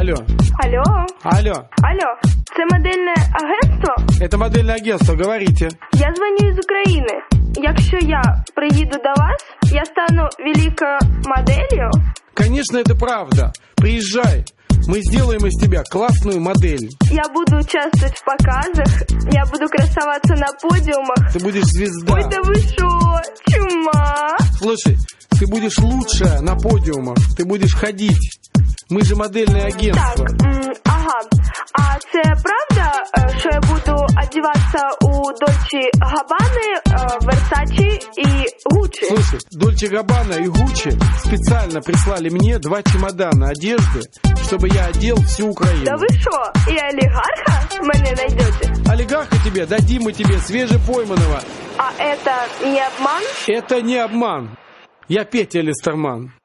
Алло. Алло. Алло. Алло. Це модельне агентство? Это модельное агентство, говорите. Я дзвоню із України. Якщо я приїду до вас, я стану великою моделлю? Конечно, это правда. Приезжай. Мы сделаем из тебя классную модель. Я буду участвовать в показах, я буду красоваться на подиумах. Ты будешь звезда. Ой, да вы шо, чума. Слушай, ты будешь лучшая на подиумах. Ты будешь ходить. Мы же модельное агентство. Так, ага. А це правда, що я буду одеваться у Дольче Габбаны, Версачи и Гуччи? Слушай, Дольче Габбана и Гуччи специально прислали мне 2 чемодана одежды, чтобы я одел всю Украину. Да вы шо, и олигарха мене найдете? Олигарха тебе дадим мы тебе свежепойманного. А это не обман? Это не обман. Я Петя Листерман.